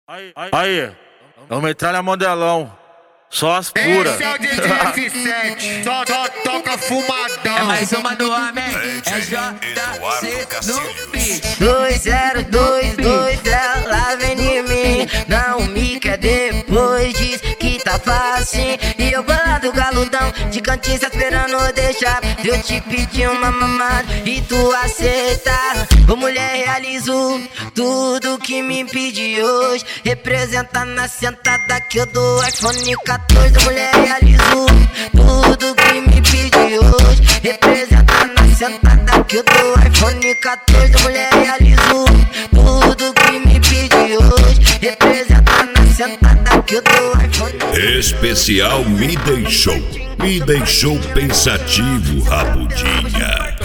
Aí, é o metralha modelão, só as puras. Esse é o DJ F7, só toca fumadão. É mais uma do homem, é JC no beat. 2022, ela vem de mim. Não me quer depois, diz que tá fácil. E eu vou lá do galudão, de cantinho só esperando deixar. Eu te pedi uma mamada e tu aceita. Ô mulher, realizo tudo que me pedi hoje. Representa na sentada que eu dou iPhone 14. Ô mulher, realizo tudo que me pedi hoje. Representa na sentada que eu dou iPhone 14. Ô mulher, realizo tudo que me pedi hoje. Representa na sentada que eu dou iPhone. Especial me deixou pensativo, rabudinha.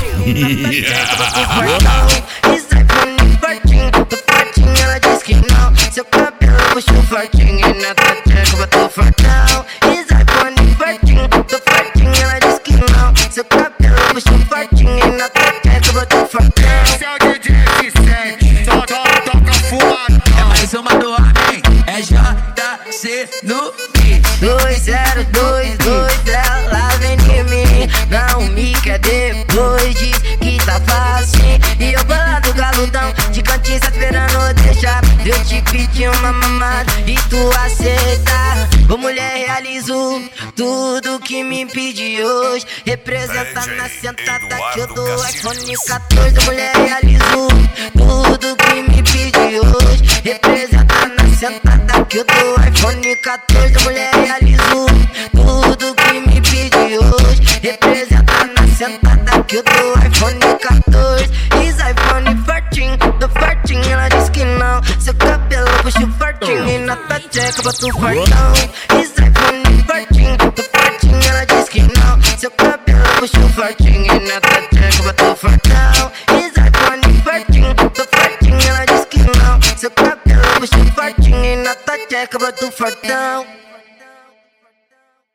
Esse iPhone fortinho, tô fortinho, ela diz que não. Seu cabelo puxou fortinho e na tua tcheca botou fortão. Esse iPhone fortinho, tô fortinho, ela diz que não. Seu cabelo puxou fortinho e na tua tcheca botou fortão. Esse é o DJ F7, só toca fumadão. É mais uma do homem, é JC no beat. 2022, ela vem de mim. Não me quer depois, diz que tá fácil. E eu vou lá do galudão, de cantinho só esperando deixar. Eu te pedi uma mamada e tu aceita. Ô mulher, realizo tudo que me pedi hoje. Representa na sentada que eu dou iPhone 14. Ô mulher, realizo tudo que me pedi hoje. Representa na sentada que eu dou iPhone 14. Ô mulher, realizo tudo que me pedi hoje. Representa na sentada que eu dou iPhone 14. Esse iPhone fortinho, tô fortinho, ela diz que não. Seu cabelo puxa fortinho e na tua tcheca bota o fortão. Esse iPhone fortinho, tô fortinho, ela diz que não. Seu cabelo puxa fortinho e na tua tcheca bota o fortão. Esse iPhone fortinho, tô fortinho, ela diz que não. Seu cabelo puxa fortinho e na tua tcheca bota o fortão.